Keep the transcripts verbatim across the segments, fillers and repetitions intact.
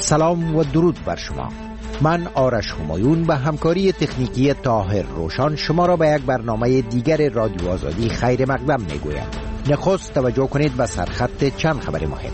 سلام و درود بر شما. من آرش همایون به همکاری تکنیکی طاهر روشان شما را به یک برنامه دیگر رادیو آزادی خیر مقدم میگویم. نخست توجه کنید به سرخط چند خبر مهم.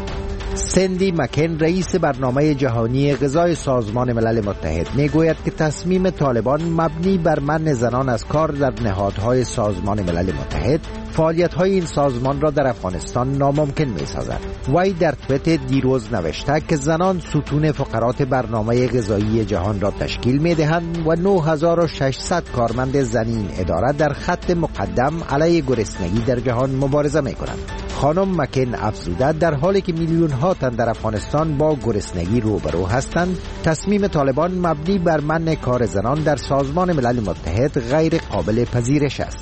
سندی مکن رئیس برنامه جهانی غذای سازمان ملل متحد میگوید که تصمیم طالبان مبنی بر منع زنان از کار در نهادهای سازمان ملل متحد فعالیت‌های این سازمان را در افغانستان ناممکن می‌سازد. وی در توییت دیروز نوشته که زنان ستون فقرات برنامه غذایی جهان را تشکیل می‌دهند و نه هزار و ششصد کارمند زنی اداره در خط مقدم علیه گرسنگی در جهان مبارزه می‌کنند. خانم مکن افزوده در حالی که میلیون‌ها تن در افغانستان با گرسنگی روبرو هستند، تصمیم طالبان مبنی بر منع کار زنان در سازمان ملل متحد غیر قابل پذیرش است.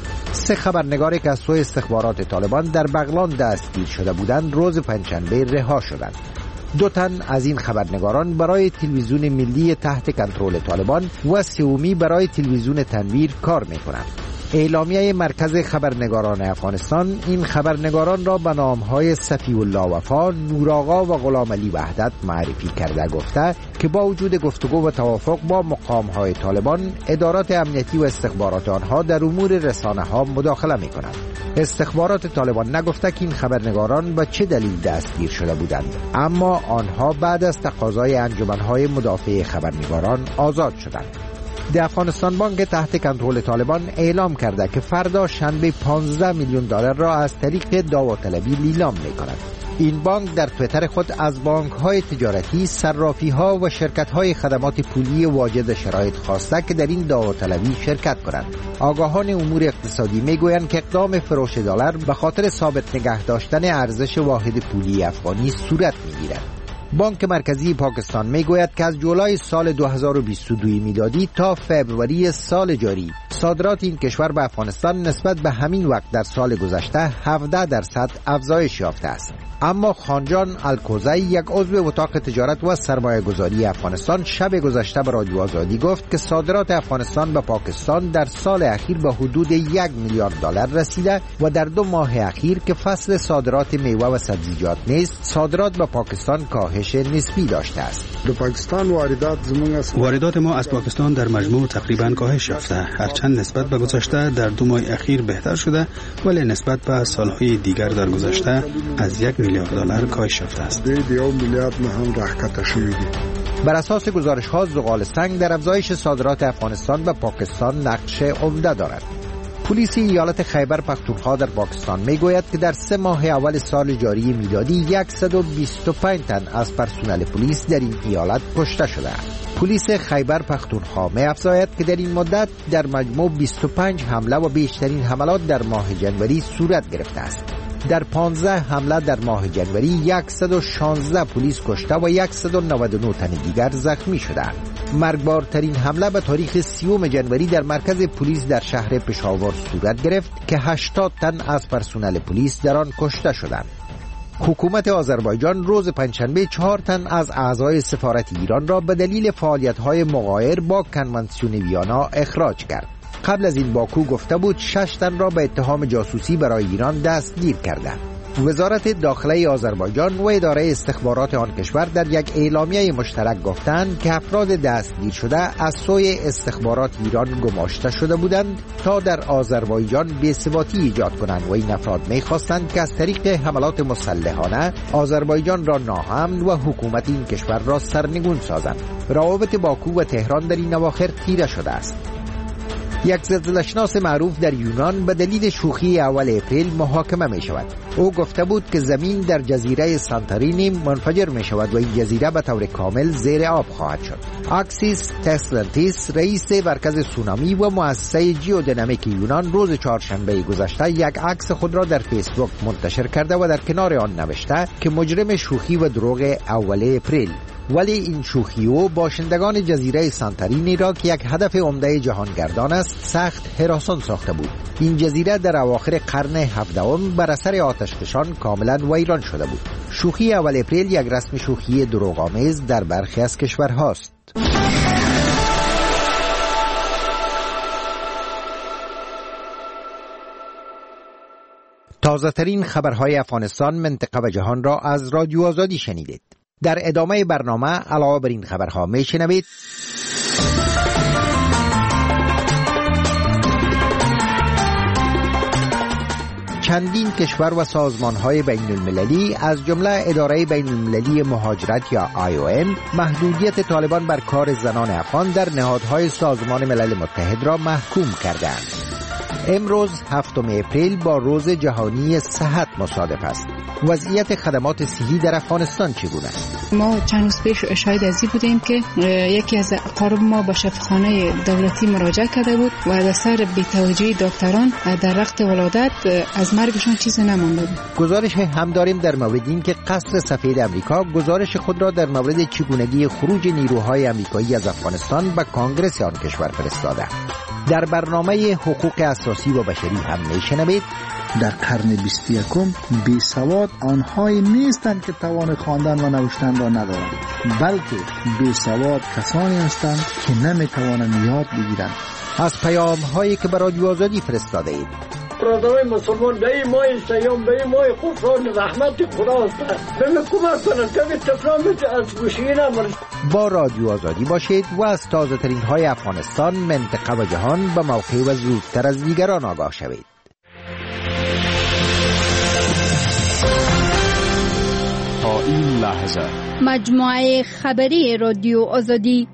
سه خبرنگاری که از سوی استخبارات طالبان در بغلان دستگیر شده بودند روز پنجشنبه رها شدند. دو تن از این خبرنگاران برای تلویزیون ملی تحت کنترل طالبان و سومی برای تلویزیون تنویر کار می‌کنند. اعلامیه مرکز خبرنگاران افغانستان این خبرنگاران را به نام‌های صفی الله وفا، نورآقا و غلام علی وحدت معرفی کرده گفته که با وجود گفتگو و توافق با مقام‌های طالبان، ادارات امنیتی و استخبارات آنها در امور رسانه‌ها مداخله می‌کنند. استخبارات طالبان نگفته که این خبرنگاران به چه دلیل دستگیر شده بودند، اما آنها بعد از تقاضای انجمن‌های مدافع خبرنگاران آزاد شدند. در افغانستان بانک تحت کنترل طالبان اعلام کرده که فردا شنبه پانزده میلیون دلار را از طریق داوطلبی لیلام می‌کند. این بانک در توییتر خود از بانک‌های تجارتی، صرافی‌ها و شرکت‌های خدمات پولی واجد شرایط خواسته که در این داوطلبی شرکت کنند. آگاهان امور اقتصادی می‌گویند که اقدام فروش دلار به خاطر ثابت نگه داشتن ارزش واحد پولی افغانی صورت می‌گیرد. بانک مرکزی پاکستان میگوید که از جولای سال دو هزار و بیست و دو میلادی تا فوریه سال جاری صادرات این کشور به افغانستان نسبت به همین وقت در سال گذشته هفده درصد افزایش یافته است. اما خانجان الکوزی، یک عضو اتاق تجارت و سرمایه گذاری افغانستان، شب گذشته به رادیو آزادی گفت که صادرات افغانستان به پاکستان در سال اخیر به حدود یک میلیارد دلار رسیده و در دو ماه اخیر که فصل صادرات میوه و سبزیجات نیست، صادرات به پاکستان کاهش نسبی داشته است. در پاکستان واردات زمون است. واردات ما از پاکستان در مجموع تقریبا کاهش یافته، هرچند نسبت به گذشته در دو ماه اخیر بهتر شده، ولی نسبت به سالهای دیگر در گذشته از یک میلیارد دلار کاهش یافته است. بر اساس گزارش‌ها زغال سنگ در افزایش صادرات افغانستان به پاکستان نقش عمده دارد. پلیس ایالت خیبر پختونخوا در پاکستان میگوید که در سه ماه اول سال جاری میلادی صد و بیست و پنج تن از پرسنل پلیس در این ایالت کشته شده است. پلیس خیبر پختونخوا می‌افزاید که در این مدت در مجموع بیست و پنج حمله و بیشترین حملات در ماه جنوری صورت گرفته است. در پانزده حمله در ماه جنوری صد و شانزده پلیس کشته و صد و نود و نه تن دیگر زخمی شدند. مرگبارترین حمله به تاریخ سیوم جنوری در مرکز پلیس در شهر پشاور صورت گرفت که هشتاد تن از پرسنل پلیس در آن کشته شدند. حکومت آذربایجان روز پنجشنبه چهار تن از اعضای سفارت ایران را به دلیل فعالیت‌های مغایر با کنوانسیون ویانا اخراج کرد. قبل از این باکو گفته بود شش تن را به اتهام جاسوسی برای ایران دستگیر کرده. وزارت داخله آذربایجان و اداره استخبارات آن کشور در یک اعلامیه مشترک گفتند که افراد دستگیر شده از سوی استخبارات ایران گماشته شده بودند تا در آذربایجان بی‌ثباتی ایجاد کنند و این افراد می‌خواستند که از طریق حملات مسلحانه آذربایجان را ناامن و حکومت این کشور را سرنگون سازند. روابط باکو و تهران در این اواخر تیره شده است. یک زلزله‌شناس معروف در یونان به دلیل شوخی اول اپریل محاکمه می شود. او گفته بود که زمین در جزیره سانتورینی منفجر می شود و این جزیره به طور کامل زیر آب خواهد شد. اکسیس تسلنتیس، رئیس مرکز سونامی و مؤسسه جیودینامیک یونان، روز چهارشنبه گذشته یک عکس خود را در فیسبوک منتشر کرده و در کنار آن نوشته که مجرم شوخی و دروغ اول اپریل. ولی این شوخی او باشندگان جزیره سانتورینی را که یک هدف عمده جهانگردان است سخت هراسان ساخته بود. این جزیره در اواخر قرن هفدهم بر اثر آتشفشان کاملا ویران شده بود. شوخی اول اپریل یک رسم شوخی دروغ‌آمیز در برخی از کشورهاست. تازه‌ترین خبرهای افغانستان، منطقه و جهان را از رادیو آزادی شنیدید. در ادامه برنامه علاوه بر این خبرها میشنوید چندین کشور و سازمان‌های بین المللی از جمله اداره بین المللی مهاجرت یا آی او ام محدودیت طالبان بر کار زنان افغان در نهادهای سازمان ملل متحد را محکوم کردند. امروز هفتم اپریل با روز جهانی صحت مصادف است. وضعیت خدمات صحی در افغانستان چگونه است؟ ما چند روز پیش شاهد ازی بودیم که یکی از اقارب ما به شفاخانه دولتی مراجعه کرده بود و در سر بی‌توجهی دکتران در وقت ولادت از مرگشان چیزی نمانده بود. گزارش هم داریم در مورد این که قصر سفید امریکا گزارش خود را در مورد چگونگی خروج نیروهای امریکایی از افغانستان به کانگرس آن کشور فرستاده. در برنامه حقوق اساسی و بشری هم میشنوید در قرن بیست و یکم بی سواد آنهایی نیستند که توان خواندن و نوشتن را ندارند، بلکه بی سواد کسانی هستند که نمیتوانند یاد بگیرند. از پیام هایی که برای رادیو آزادی فرستاده اید. برادرای مسلمان به ماه سیام به ماه غفران رحمت خداست. به کمک کنند که تفرامت از گوشی نمرد. با رادیو آزادی باشید و از تازه ترین های افغانستان، منطقه و جهان به موقع و زودتر از دیگران آگاه شوید. تا این لحظه مجموعه خبری رادیو آزادی.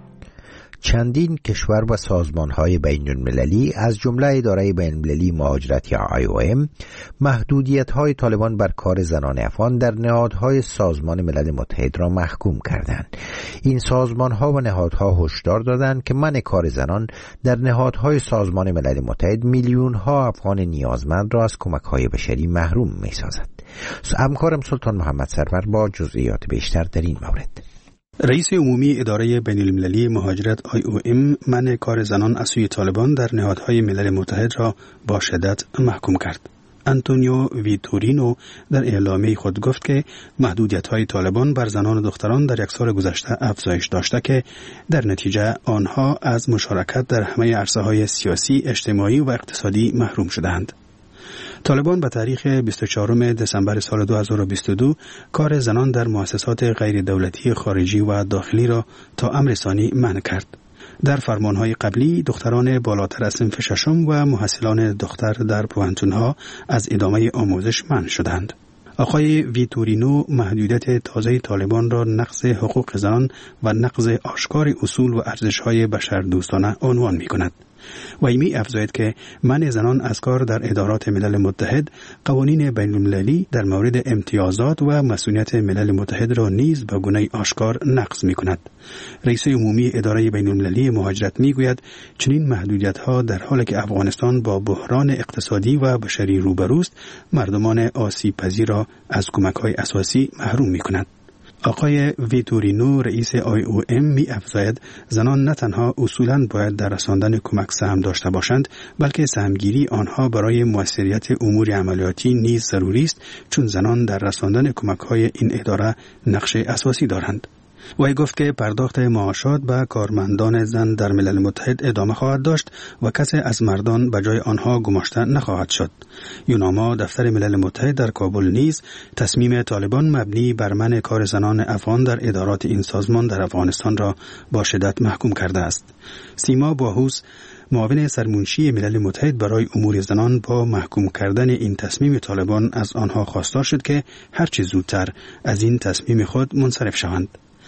چندین کشور و سازمان‌های بین المللی از جمله اداره بین المللی مهاجرت یا آی او ام محدودیت‌های طالبان بر کار زنان افغان در نهادهای سازمان ملل متحد را محکوم کردند. این سازمان‌ها و نهادها هشدار دادند که منع کار زنان در نهادهای سازمان ملل متحد میلیون‌ها افغان نیازمند را از کمک‌های بشری محروم می‌سازد. همکارم سلطان محمد سرور با جزئیات بیشتر در این مورد. رئیس عمومی اداره بین المللی مهاجرت آی او ام منع کار زنان از سوی طالبان در نهادهای ملل متحد را با شدت محکوم کرد. آنتونیو ویتورینو در اعلامیه خود گفت که محدودیت‌های طالبان بر زنان و دختران در یک سال گذشته افزایش داشته که در نتیجه آنها از مشارکت در همه عرصه‌های سیاسی، اجتماعی و اقتصادی محروم شدند. طالبان به تاریخ بیست و چهارم دسامبر سال دو هزار و بیست و دو کار زنان در مؤسسات غیر دولتی خارجی و داخلی را تا امر ثانی منع کرد. در فرمانهای قبلی دختران بالاتر از صنف ششم و محصلان دختر در پوهنتونها از ادامه آموزش منع شدند. آقای ویتورینو محدودیت تازه طالبان را نقض حقوق زنان و نقض آشکار اصول و ارزش‌های بشردوستانه عنوان می‌کند. و ایمی افزاید که منع زنان از کار در ادارات ملل متحد قوانین بین المللی در مورد امتیازات و مسئولیت ملل متحد را نیز به گونه آشکار نقض می کند. رئیس عمومی اداره بین المللی مهاجرت می گوید چنین محدودیت ها در حالی که افغانستان با بحران اقتصادی و بشری روبروست مردمان آسیب پذیر را از کمک های اساسی محروم می کند. آقای ویتورینو رئیس آی او ام می افزاید زنان نه تنها اصولاً باید در رساندن کمک سهم داشته باشند بلکه سهمگیری آنها برای موثریت امور عملیاتی نیز ضروری است چون زنان در رساندن کمک های این اداره نقش اساسی دارند. وی گفت که پرداخت معاشات به کارمندان زن در ملل متحد ادامه خواهد داشت و کسی از مردان به جای آنها گماشته نخواهد شد. یوناما دفتر ملل متحد در کابل نیز تصمیم طالبان مبنی بر منع کار زنان افغان در ادارات این سازمان در افغانستان را با شدت محکوم کرده است. سیما باهوس معاون سرمنشی ملل متحد برای امور زنان با محکوم کردن این تصمیم طالبان از آنها خواستار شد که هرچه زودتر از این تصمیم خود منصرف شوند.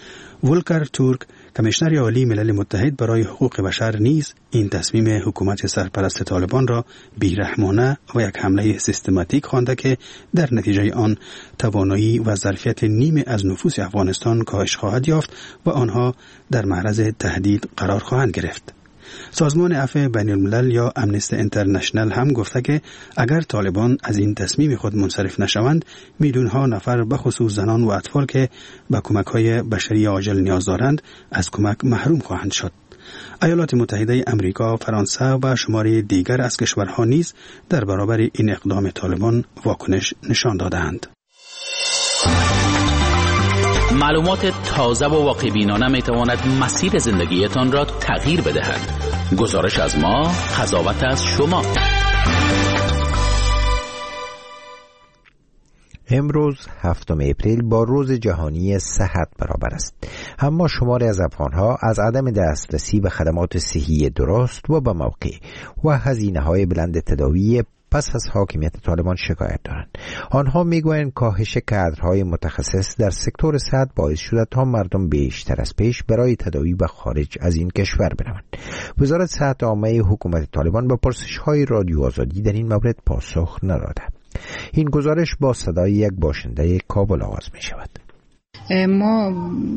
ولکر تورک کمیشنر عالی ملل متحد برای حقوق بشر نیز این تصمیم حکومت سرپرست طالبان را بیرحمانه و یک حمله سیستماتیک خوانده که در نتیجه آن توانایی و ظرفیت نیمه از نفوس افغانستان کاهش خواهد یافت و آنها در معرض تهدید قرار خواهند گرفت. سازمان عفو بین الملل یا امنستی اینترنشنال هم گفته که اگر طالبان از این تصمیم خود منصرف نشوند میلیون ها نفر به خصوص زنان و اطفال که به کمک های بشری عاجل نیاز دارند از کمک محروم خواهند شد. ایالات متحده امریکا، فرانسه و شماری دیگر از کشورها نیز در برابر این اقدام طالبان واکنش نشان دادند. معلومات تازه و واقع بینانه می تواند مسیر زندگیتان را تغییر بدهد. گزارش از ما، قضاوت از شما. امروز هفتم اپریل با روز جهانی صحت برابر است، اما شماری از افغانها از عدم دسترسی به خدمات صحی درست و به موقع و هزینه‌های بلند تداوی پس از حاکمیت طالبان شکایت دارند. آنها میگویند کاهش کادرهای متخصص در سکتور صحت باعث شده تا مردم بیشتر از پیش برای تداوی به خارج از این کشور بروند. وزارت صحت عامه حکومت طالبان به پرسش‌های رادیو آزادی در این مورد پاسخ نداده. این گزارش با صدای یک باشنده کابل آغاز می شود. ما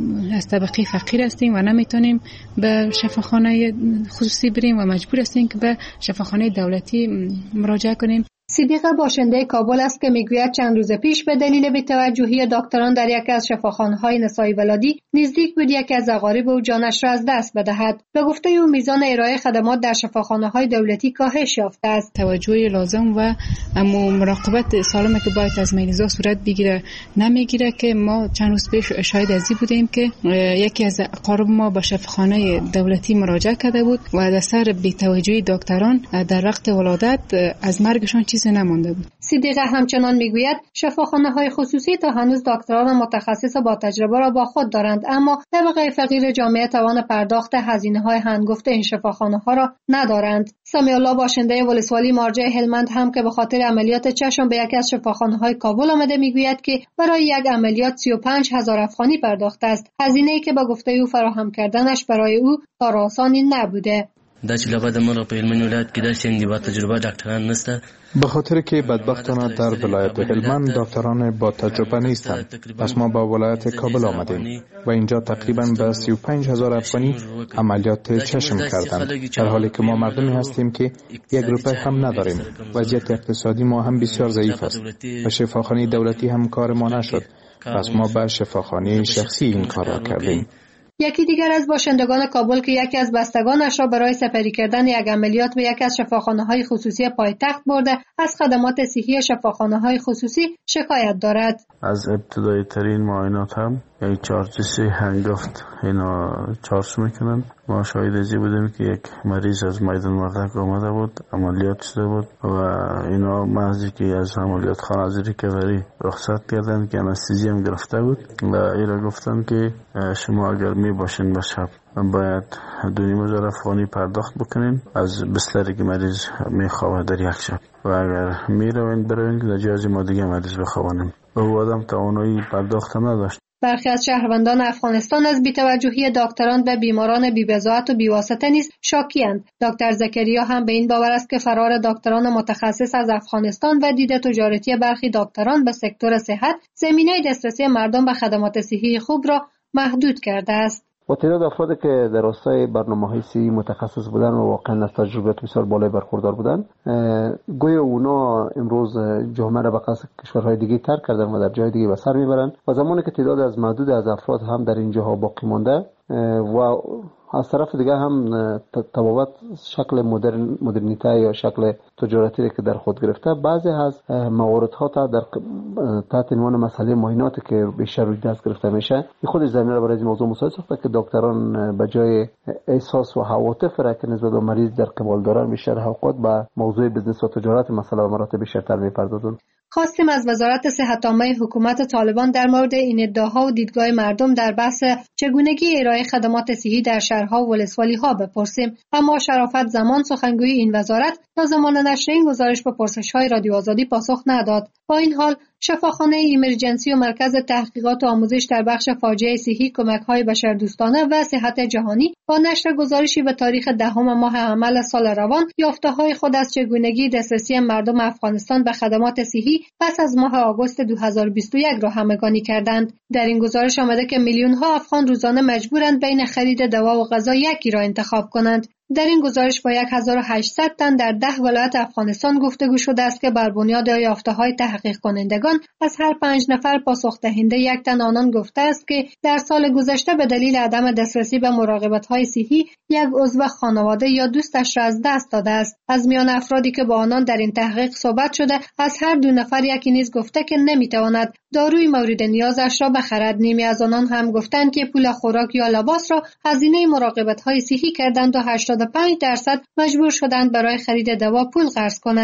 از طبقه فقیر هستیم و نمیتونیم به شفاخانه خصوصی بریم و مجبور هستیم که به شفاخانه دولتی مراجعه کنیم. صدیق باشنده کابل است که میگوید چند روز پیش به دلیل بی‌توجهی دکتران در یکی از شفاخانه‌های نسایی ولادی نزدیک بود یکی از اقارب او جانش را از دست بدهد. به گفته او میزان ارائه خدمات در شفاخانه‌های دولتی کاهش یافته است. توجه لازم و اما مراقبت سالمه که باید از مریضا صورت بگیره نمیگیره که ما چند روز پیش شاهد ازی بودیم که یکی از اقارب ما به شفاخانه دولتی مراجعه کرده بود و از اثر بی‌توجهی دکتران در وقت ولادت از مرگشان چیزی نمانده بود. صدیقه همچنان میگوید شفاخانه‌های خصوصی تا هنوز دکتران متخصص با تجربه را با خود دارند، اما طبقه فقیر جامعه توان پرداخت هزینه‌های هنگفت این شفاخانه‌ها را ندارند. سمیع الله باشنده ولسوالی مارجه هلمند هم که به خاطر عملیات چشم به یکی از شفاخانه‌های کابل آمده میگوید که برای یک عملیات سی و پنج هزار افغانی پرداخته است. هزینه‌ای که به گفته او فراهم کردنش برای او کار آسانی نبوده. دا چې لبا د مرو په هلمند ولایت کې داسې اندیوا تجربه ډاکټران نشته. به خاطر که بدبختانه در ولایت هلمند دکتران با تجربه نیستند. پس ما با ولایت کابل آمدیم و اینجا تقریبا به سی و پنج هزار افغانی عملیات چشم کردند، در حالی که ما مردمی هستیم که یک روپیه هم نداریم. وضعیت اقتصادی ما هم بسیار ضعیف است و شفاخانه دولتی هم کار ما نشد. پس ما به شفاخانه شخصی این کار را کردیم. یکی دیگر از باشندگان کابل که یکی از بستگانش را برای سپری کردن یک عملیات به یکی از شفاخانه‌های خصوصی پایتخت برده از خدمات صحی شفاخانه‌های خصوصی شکایت دارد. از ابتدایی ترین معاینات هم یعنی چارجسی هنگفت اینا چارج میکنن. ما شاهد ازی بودیم که یک مریض از میدان مردک آمده بود، عملیات شده بود و اینا محضی که از عملیات خانه از ریکوری رخصت کردن که انستیزی هم گرفته بود و اینا گفتن که شما اگر می باشین به شب باید دو نیم هزار افغانی پرداخت بکنین از بستری که مریض میخوابه در یک شب و اگر میروین بروین که در جای ما دیگه مریض بخوابانیم و او آدم توانایی پرداخت نداشت. برخی از شهروندان افغانستان از بی‌توجهی دکتران به بیماران بی‌بضاعت و بی‌واسطه نیز شاکی‌اند. دکتر زکریا هم به این باور است که فرار دکتران متخصص از افغانستان و دید تجارتی برخی دکتران به سکتور صحت زمینه دسترسی مردم به خدمات صحی خوب را محدود کرده است. و تعداد افرادی که در راستای برنامه‌های صحی متخصص بودن و واقعا از تجربیات بسیار بالای برخوردار بودن، گویا اونا امروز جامعه را به قصد کشورهای دیگه ترک کردن و در جای دیگه به سر میبرن و زمانی که تعداد از معدود از افراد هم در اینجاها باقی مانده و از طرف دیگه هم تبابت شکل مدرن مدرنیته یا شکل تجارتی که در خود گرفته، بعضی از مواردها تا در تحت عنوان مسئله معایناتی که بیشتر روی دست گرفته میشه، این خودش زمینه را برای این موضوع مساعد ساخته که دکتران به جای احساس و عواطف را که نسبت به مریض در قبال دارن، بیشتر اوقات به موضوع بزنس و تجارت مسئله و مراتب بیشتر میپردازن. خواستیم از وزارت صحت عامه حکومت طالبان در مورد این ادعاها و دیدگاه مردم در بحث چگونگی ارائه خدمات صحی در شهرها و ولسوالی‌ها بپرسیم، اما شرافت زمان سخنگوی این وزارت تا زمان نشر این گزارش به پرسش‌های رادیو آزادی پاسخ نداد. با این حال شفاخانه ایمرجنسی و مرکز تحقیقات و آموزش در بخش فاجعه صحی کمک‌های بشردوستانه و صحت جهانی با نشر گزارشی به تاریخ دهم ماه عمل سال روان یافته‌های خود از چگونگی دسترسی مردم افغانستان به خدمات صحی پس از ماه آگوست دو هزار و بیست و یک را همگانی کردند. در این گزارش آمده که میلیون‌ها افغان روزانه مجبورند بین خرید دوا و غذا یکی را انتخاب کنند. در این گزارش با هزار و هشتصد تن در ده ولایت افغانستان گفتگو شده است که بر بنیاد یافته‌های تحقیق کنندگان از هر پنج نفر پاسخ دهنده یک تن آنان گفته است که در سال گذشته به دلیل عدم دسترسی به مراقبت‌های صحی یک عضو خانواده یا دوستش را از دست داده است. از میان افرادی که با آنان در این تحقیق صحبت شده، از هر دو نفر یکی نیز گفته که نمی‌تواند داروی مورد نیازش را بخرد. نیمی از آنان هم گفتند که پول خوراک یا لباس را هزینه مراقبت‌های صحی کردند و هشتاد و پنج درصد مجبور شدند برای خرید دوا پول قرض کنند.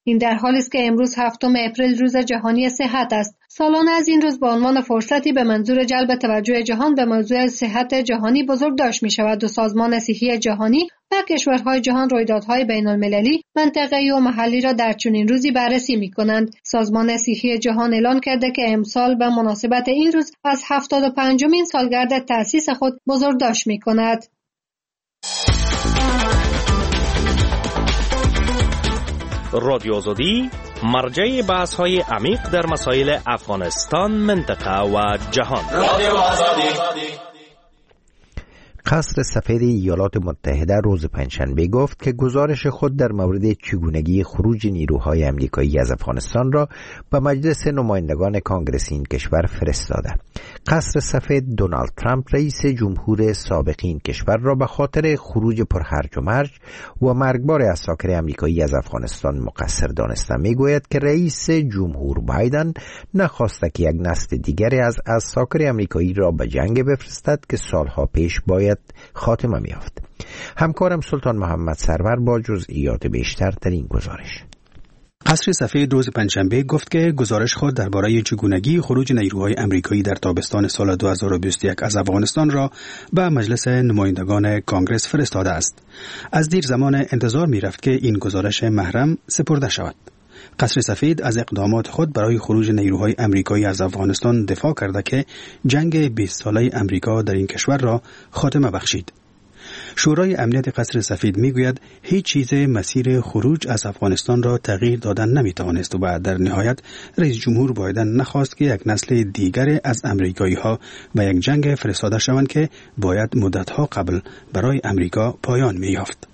این در حالی است که امروز هفتم اپریل روز جهانی صحت است. سالانه از این روز به عنوان فرصتی به منظور جلب توجه جهان به موضوع صحت جهانی بزرگداشت می شود و سازمان صحی جهانی و کشورهای جهان رویدادهای بین المللی، منطقه‌ای و محلی را در چنین روزی بررسی می کنند. سازمان صحی جهان اعلان کرده که امسال به مناسبت این روز از هفتاد و پنجمین سالگرد تأسیس خود بزرگداشت می کند. رادیو آزادی مرجع بحث های عمیق در مسائل افغانستان، منطقه و جهان. رادیو آزادی. قصر سفید ایالات متحده روز پنجشنبه گفت که گزارش خود در مورد چگونگی خروج نیروهای آمریکایی از افغانستان را به مجلس نمایندگان کانگرس این کشور فرستاده. قصر سفید دونالد ترامپ رئیس جمهور سابق این کشور را به خاطر خروج پرهرج و مرج و مرگبار عساکر آمریکایی از افغانستان مقصر دانسته. میگوید که رئیس جمهور بایدن نخواسته که یک نسل دیگری از عساکر آمریکایی را به جنگ بفرستد که سالها پیش باید خاتمه می‌یافت. همکارم سلطان محمد سرور با جزئیات بیشتر در این گزارش. قصر سفید روز پنجشنبه گفت که گزارش خود درباره چگونگی خروج نیروهای آمریکایی در تابستان سال دو هزار و بیست و یک از افغانستان را به مجلس نمایندگان کانگرس فرستاده است. از دیر زمان انتظار می‌رفت که این گزارش محرم سپرده شود. قصر سفید از اقدامات خود برای خروج نیروهای آمریکایی از افغانستان دفاع کرده که جنگ بیست ساله آمریکا در این کشور را خاتمه بخشید. شورای امنیت قصر سفید میگوید هیچ چیز مسیر خروج از افغانستان را تغییر دادن نمیتوانست و در نهایت رئیس جمهور بایدن نخواست که یک نسل دیگر از آمریکایی ها به یک جنگ فرستاده شوند که باید مدتها قبل برای آمریکا پایان می‌یافت.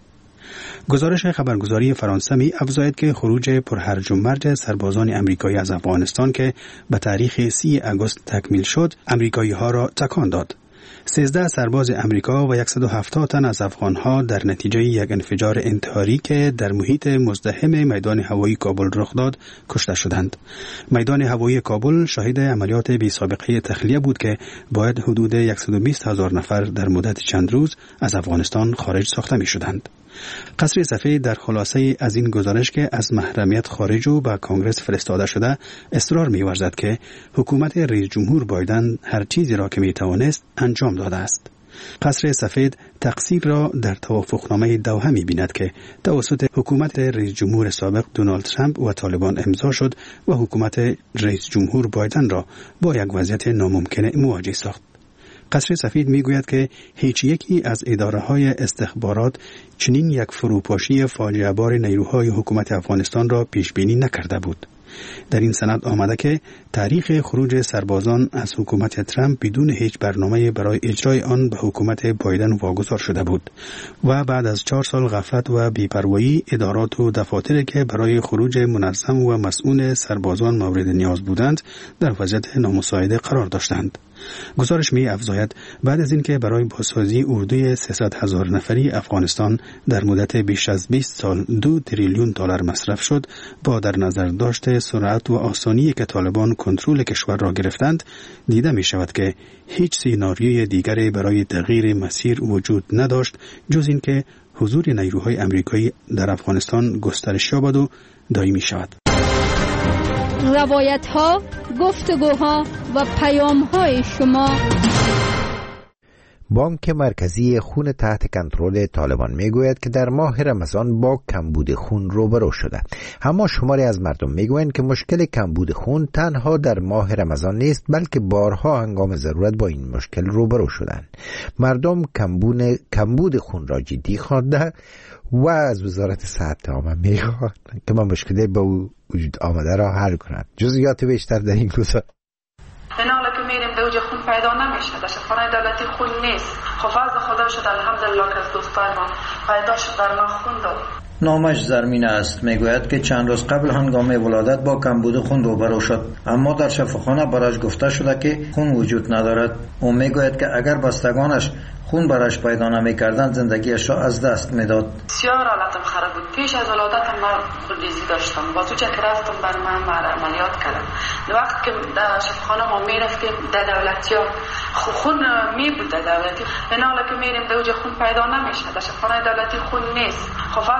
گزارش خبرگزاری فرانسه می افزاید که خروج پرهرج و مرج سربازان آمریکایی از افغانستان که به تاریخ سی آگوست تکمیل شد، آمریکایی ها را تکان داد. سیزده سرباز آمریکا و صد و هفتاد تن از افغانها در نتیجه یک انفجار انتحاری که در محیط مزدحم میدان هوایی کابل رخ داد کشته شدند. میدان هوایی کابل شاهد عملیات بی سابقه تخلیه بود که باید حدود صد و بیست هزار نفر در مدت چند روز از افغانستان خارج ساخته می شدند. قصر سفید در خلاصه از این گزارش که از محرمیت خارج و به کانگرس فرستاده شده اصرار می‌ورزد که حکومت رئیس جمهور بایدن هر چیزی را که می‌توانست انجام داده است. قصر سفید تقصیر را در توافقنامه دوحه می‌بیند که توسط حکومت رئیس جمهور سابق دونالد ترامپ و طالبان امضا شد و حکومت رئیس جمهور بایدن را با یک وضعیت ناممکن مواجه ساخت. قصر سفید میگوید که هیچ یکی از اداره‌های استخبارات چنین یک فروپاشی فاجعه بار نیروهای حکومت افغانستان را پیش بینی نکرده بود. در این سند آمده که تاریخ خروج سربازان از حکومت ترامپ بدون هیچ برنامه برای اجرای آن به حکومت بایدن واگذار شده بود و بعد از چهار سال غفلت و بی‌پروایی ادارات و دفاتری که برای خروج منظم و مسئول سربازان مورد نیاز بودند در وضعیت نامساعد قرار داشتند. گزارش می افزاید بعد از اینکه برای بازسازی اردوی سیصد هزار نفری افغانستان در مدت بیش از بیست سال دو تریلیون دلار مصرف شد، با در نظر داشت سرعت و آسانی که طالبان کنترل کشور را گرفتند، دیده می شود که هیچ سیناریوی دیگری برای تغییر مسیر وجود نداشت جز اینکه حضور نیروهای آمریکایی در افغانستان گسترش یابد و دائمی شود. روایت ها، گفتگوها و پیام های شما. بانک مرکزی خون تحت کنترل طالبان میگوید که در ماه رمضان با کمبود خون روبرو شده. اما شماری از مردم میگویند که مشکل کمبود خون تنها در ماه رمضان نیست، بلکه بارها هنگام ضرورت با این مشکل روبرو شدند. مردم کمبود خون را جدی خوانده و از وزارت صحت عامه میخواد که ما مشکلی با وجود آمده را حل کنند. جزئیات بیشتر در این گزارش. اینا حالا که میریم دوج خون پیدا نمیشه، در شفاخانه دولتی خون نیست. خب فضل خدا شد الحمدلله که از دوستای ما پیدا شد، در ما خون داد. نامش زرمین است، میگوید که چند روز قبل هنگام ولادت با کمبود خون روبرو شد، اما در شفاخانه براش گفته شده که خون وجود ندارد. او میگوید که اگر بستگانش خون براش پیدا نمی‌کردند زندگیش را از دست میداد. بسیار حالتم خراب بود. پیش از ولادتم من خونریزی داشتم. با تو چه که رفتم بر من عملیات کردم. وقت که در شفاخانه ما میرفتیم در دولتی‌ها خون می بود در دولتی. اینا حالا که میریم دوج خون پیدا نمیشه. در شفاخانه دولتی خون نیست. خب فضل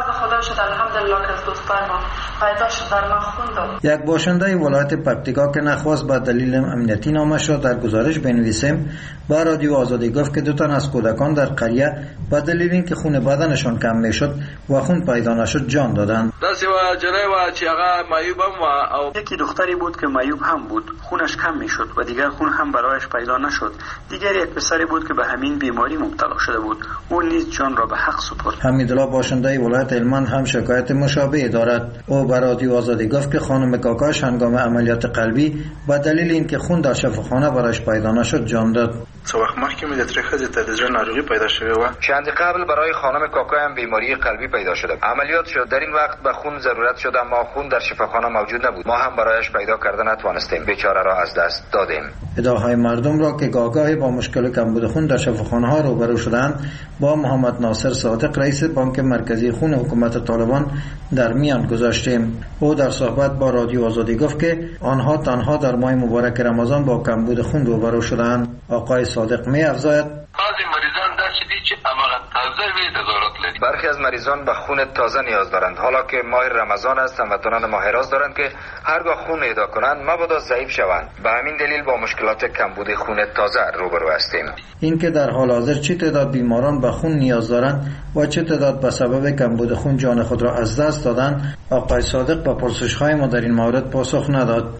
خدا شد الحمدلله که از دوستای ما پیدا شد در ما خوند. یک باشنده ولایت پکتیکا که نخواست به دلیل امنیتی نامش را در گزارش بنویسیم با رادیو آزادی گفت که دو تن از کودکان در قریه به دلیل اینکه خون بدنشان کم میشد و خون پیدا نشد جان دادند. داسې و جلای و چې هغه معیوب هم و او یکی دختری بود که معیوب هم بود، خونش کم میشد و دیگر خون هم برایش پیدا نشد. دیگر یک پسری بود که به همین بیماری مبتلا شده بود، او نیز جان را به حق سپرد. حمیدالله باشنده ولایت هلمند هم شکایت مشابه دارد. او به رادیو آزادی گفت که خانم کاکاش هنگام عملیات قلبی به دلیل اینکه خون در شفاخانه برایش پیدا نشد جان داد. څو وخت مخکې مې د ترې ښځې ته د زړه ناروغي پیدا شوې وه. چند قبل برای خانم کاکا هم بیماری قلبی پیدا شده. عملیات شد. در این وقت به خون ضرورت شد اما خون در شفاخانه موجود نبود. ما هم برایش پیدا کردن نتوانستیم. بیچاره را از دست دادیم. ادعاهای مردم را که گاهگاهی با مشکل کمبود خون در شفاخانه ها روبرو شدند با محمد ناصر صادق رئیس بانک مرکزی خون حکومت طالبان در میان گذاشتیم. او در صحبت با رادیو آزادی گفت که آنها تنها در ماه مبارک رمضان با کمبود خون روبرو شدند. آقای صادق می افزاید بعضی مریضان داشتی چې هغه تازه وی ضرورت لري. برخی از مریضان به خون تازه نیاز دارند. حالا که ماه رمضان است هموطنان ماه راست دارند که هرگاه خون اهدا کنند مبادا ضعیف شوند. به همین دلیل با مشکلات کمبود خون تازه روبرو هستیم. این که در حال حاضر چه تعداد بیماران به خون نیاز دارند و چه تعداد به سبب کمبود خون جان خود را از دست دادند آقای صادق به پرسش‌های ما در این مورد پاسخ نداد.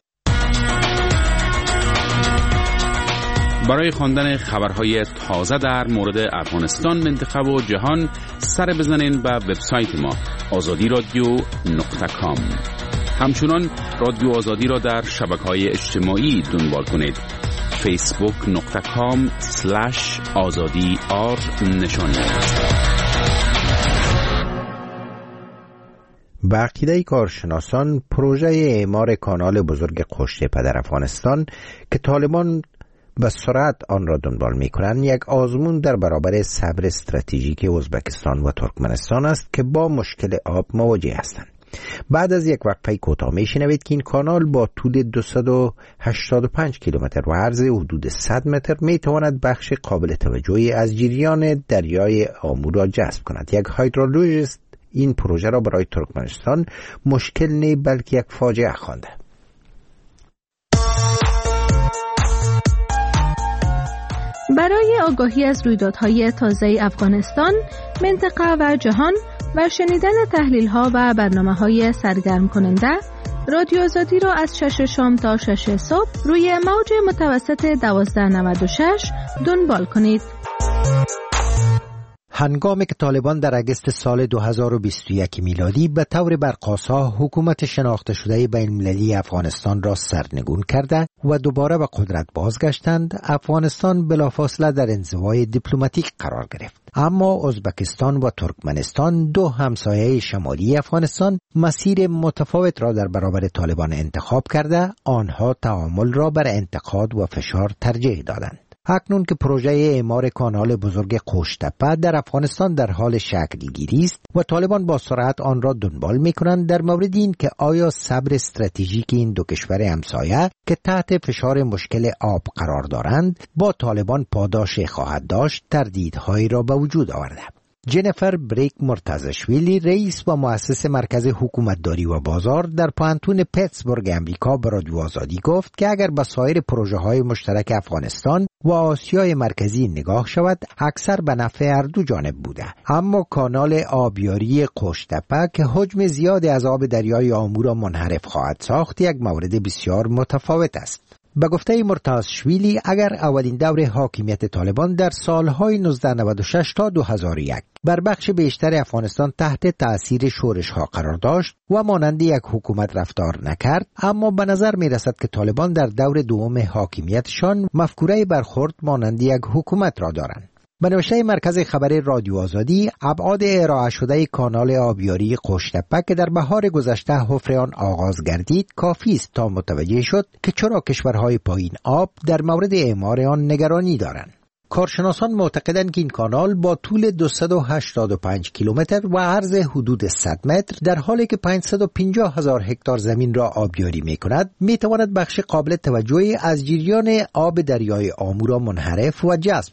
برای خواندن خبرهای تازه در مورد افغانستان، منطقه و جهان سر بزنین به وبسایت ما آزادی رادیو نقطه کام. همچنان رادیو آزادی را در شبکه‌های اجتماعی دنبال کنید. فیسبوک نقطه کام سلش آزادی آر نشانی. به عقیده کارشناسان پروژه اعمار کانال بزرگ قشته‌په در افغانستان که طالبان به سرعت آن را دنبال می کنند یک آزمون در برابر صبر استراتژیک ازبکستان و ترکمنستان است که با مشکل آب مواجه هستند. بعد از یک وقفه کوتاه می شنوید که این کانال با طول دویست و هشتاد و پنج کیلومتر و عرض حدود صد متر می تواند بخش قابل توجهی از جریان دریای آمو را جذب کند. یک هایدرولوژیست این پروژه را برای ترکمنستان مشکل نه بلکه یک فاجعه خوانده. برای آگاهی از رویدادهای تازه افغانستان، منطقه و جهان و شنیدن تحلیل‌ها و برنامه‌های سرگرم کننده، رادیو آزادی را از شش شام تا شش صبح روی موج متوسط دوازده نود و شش دنبال کنید. هنگامی که طالبان در اگست سال دو هزار و بیست و یک میلادی به طور برقاسا حکومت شناخته شده بین المللی افغانستان را سرنگون کرده و دوباره به قدرت بازگشتند، افغانستان بلافاصله در انزوای دیپلماتیک قرار گرفت. اما ازبکستان و ترکمنستان، دو همسایه شمالی افغانستان، مسیر متفاوت را در برابر طالبان انتخاب کرده، آنها تعامل را بر انتقاد و فشار ترجیح دادند. اکنون که پروژه اعمار کانال بزرگ قشته‌په در افغانستان در حال شکل گیری است و طالبان با سرعت آن را دنبال می‌کنند، در مورد این که آیا صبر استراتژیک این دو کشور همسایه که تحت فشار مشکل آب قرار دارند با طالبان پاداش خواهد داشت، تردیدهایی را به وجود آورده. جنیفر بریک مرتضشویلی، رئیس و مؤسس مرکز حکومتداری و بازار در پانتون پتسبورگ امریکا، به رادیو آزادی گفت که اگر به سایر پروژه‌های مشترک افغانستان و آسیای مرکزی نگاه شود، اکثر به نفع هر دو جانب بوده. اما کانال آبیاری قشته‌په که حجم زیادی از آب دریای آمو را منحرف خواهد ساخت، یک مورد بسیار متفاوت است. به گفته مرتضشویلی، اگر اولین دور حاکمیت طالبان در سالهای نوزده نود و شش تا دو هزار و یک بر بخش بیشتر افغانستان تحت تأثیر شورش ها قرار داشت و مانند یک حکومت رفتار نکرد، اما به نظر می رسد که طالبان در دور دوم حاکمیتشان مفکوره برخورد مانند یک حکومت را دارند. به نوشته مرکز خبر رادیو آزادی، ابعاد ارائه شده کانال آبیاری قشته‌په که در بهار گذشته حفر آن آغاز گردید کافی است تا متوجه شد که چرا کشورهای پایین آب در مورد اعمار آن نگرانی دارند. کارشناسان معتقدند که این کانال با طول دویست و هشتاد و پنج کیلومتر و عرض حدود صد متر، در حالی که پانصد و پنجاه هزار هکتار زمین را آبیاری می کند، می تواند بخش قابل توجهی از جریان آب دریای آمو را منحرف و جذب کند.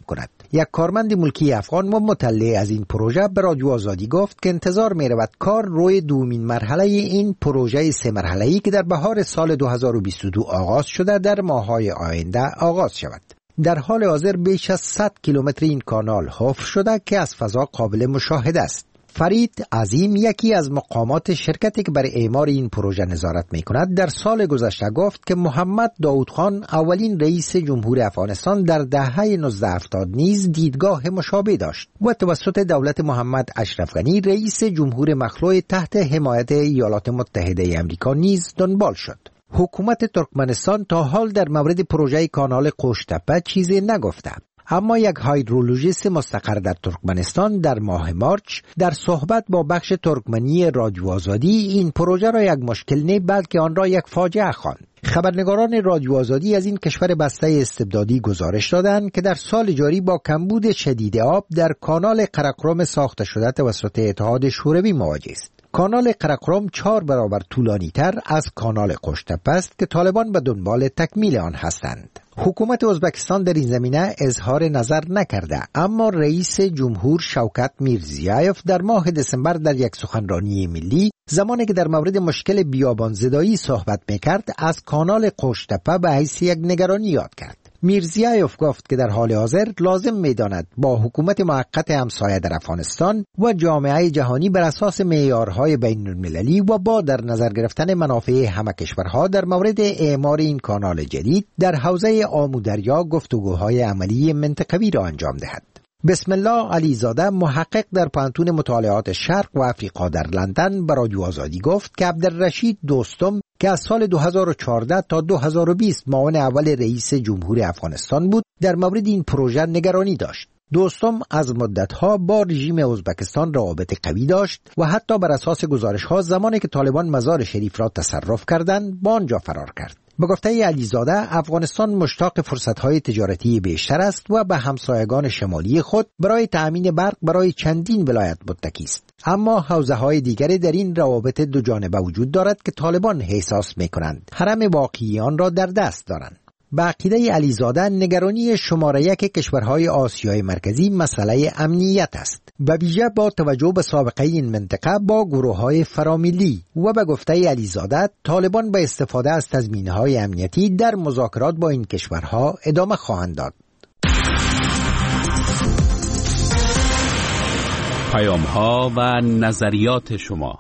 یک کارمند ملکی افغان و مطلع از این پروژه به رادیو آزادی گفت که انتظار می رود کار روی دومین مرحله این پروژه سه مرحله‌ای که در بهار سال دو هزار و بیست و دو آغاز شده در ماه‌های آینده آغاز شود. در حال حاضر بیش از صد کیلومتر این کانال حفر شده که از فضا قابل مشاهده است. فرید عظیم، یکی از مقامات شرکتی که بر اعمار این پروژه نظارت می کند، در سال گذشته گفت که محمد داود خان اولین رئیس جمهور افغانستان در دهه نوزده هفتاد نیز دیدگاه مشابه داشت و توسط دولت محمد اشرف غنی رئیس جمهور مخلوع تحت حمایت ایالات متحده آمریکا نیز دنبال شد. حکومت ترکمنستان تا حال در مورد پروژه کانال قوشتپه چیزی نگفته، اما یک هایدرولوژیست مستقر در ترکمنستان در ماه مارچ در صحبت با بخش ترکمنی رادیو آزادی این پروژه را یک مشکل نه بلکه آن را یک فاجعه خواند. خبرنگاران رادیو آزادی از این کشور بسته استبدادی گزارش دادند که در سال جاری با کمبود شدید آب در کانال قرقرم ساخته شده توسط اتحاد شوروی مواجه است. کانال قرقرم چهار برابر طولانی تر از کانال قوشتپه است که طالبان به دنبال تکمیل آن هستند. حکومت ازبکستان در این زمینه اظهار نظر نکرده، اما رئیس جمهور شوکت میرزیایف در ماه دسامبر در یک سخنرانی ملی زمانی که در مورد مشکل بیابان زدایی صحبت میکرد از کانال قوشتپه به حیث یک نگرانی یاد کرد. میرزیایف گفت که در حال حاضر لازم می‌داند با حکومت موقت همسایه در افغانستان و جامعه جهانی بر اساس معیارهای بین‌المللی و با در نظر گرفتن منافع همه کشورها در مورد اعمار این کانال جدید در حوزه آمودریا گفتگوهای عملی منطقوی را انجام دهد. بسم الله علیزاده، محقق در پانتون مطالعات شرق و افریقا در لندن، به رادیو آزادی گفت که عبدالرشید دوستم که از سال دو هزار و چهارده تا دو هزار و بیست معاون اول رئیس جمهور افغانستان بود، در مورد این پروژه نگرانی داشت. دوستم از مدتها با رژیم ازبکستان روابط قوی داشت و حتی بر اساس گزارش‌ها زمانی که طالبان مزار شریف را تصرف کردند با آنجا فرار کرد. به گفته علیزاده، افغانستان مشتاق فرصت‌های تجارتی بیشتر است و به همسایگان شمالی خود برای تأمین برق برای چندین ولایت متکی است. اما حوزه‌های دیگری در این روابط دو جانبه وجود دارد که طالبان احساس می‌کنند حرم واقعی آن را در دست دارند. به عقیده علیزاده، نگرانی شماره یک کشورهای آسیای مرکزی مسئله امنیت است و ویژه با توجه به سابقه این منطقه با گروه‌های فرامیلی و به گفته علیزاده طالبان به استفاده از تضمین‌های امنیتی در مذاکرات با این کشورها ادامه خواهند داد. پیام‌ها و نظریات شما.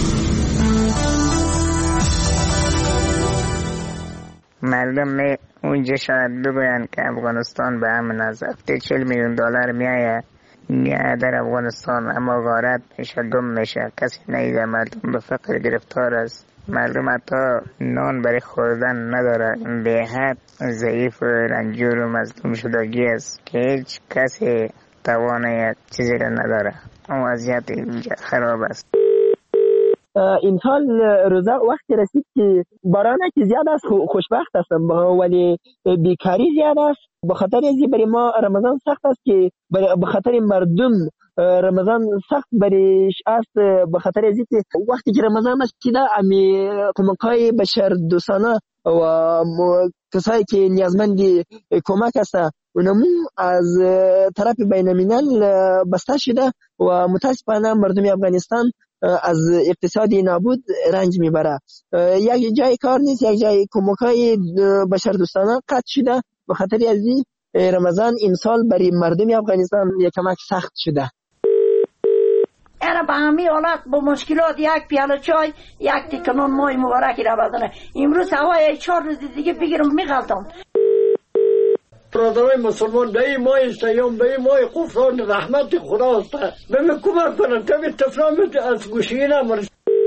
مردم می اونجا شاید بگوین که افغانستان به همین از هفته چهل میلیون دلار میایه میایه در افغانستان، اما غارت میشه، گم میشه، کسی نیده، مردم به فقر گرفتار است، مردم حتی نان برای خوردن نداره، به حد ضعیف و رنجور و مظلوم شدگی است که هیچ کسی توانه چیزی را نداره. اون وضعیت اینجا خراب است. این سال روزا وقتی رسید که باران که زیاد است، خوشبخت هستم، ولی بیکاری زیاد است. به خاطر ازی برای ما رمضان سخت است که به خاطر مردم رمضان سخت بریش است. به خاطر ازی که وقتی که رمضان است که امی کمک‌های بشر دوستانه و کسایی که نیازمند کمک هستند اونمو از طرف بین الملل بسته شده و متاسفانه مردم افغانستان از اقتصادی نابود رنج میبره. یک جای کار نیست، یک جای کمک‌های بشر دوستانه قطع شده. به خاطر از این رمضان این سال برای مردم افغانستان یک کمک سخت شده. اینا به همین حالت با مشکلات یک پیاله چای یک تکنون مای مبارکی را بدنه. امروز هوای چهار روز دیگه بگیرم میغلطم. برادرای مسلمان دایی مای سیام دایی مای غفران رحمت خداست. بهم کمک کنن تا به تفرامت از گوشی نمارد.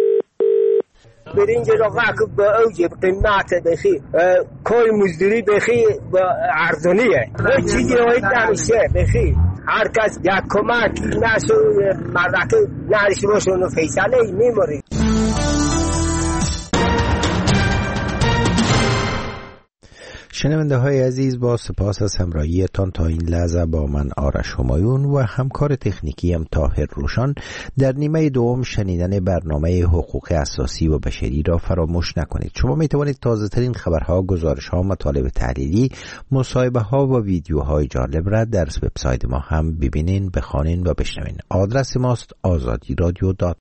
برنج را غاکب با اوجه قیمت بخی کوی مزدوری بخی با ارزانیه هیچ چیزی هایت نمیشه بخی هر کس یک کمک نشو مردک نرشت باشون و فیصله میموری. شنونده های عزیز، با سپاس از همراهیتان تا این لحظه با من آرش همایون و همکار تکنیکی ام طاهر روشان در نیمه دوم شنیدن برنامه حقوق اساسی و بشری را فراموش نکنید. شما می توانید تازه ترین خبرها، گزارش ها، مطالب تحلیلی، مصاحبه ها و ویدیوهای جالب را در وبسایت ما هم ببینید، بخوانید و بشنوید. آدرس ماست آزادی رادیو دات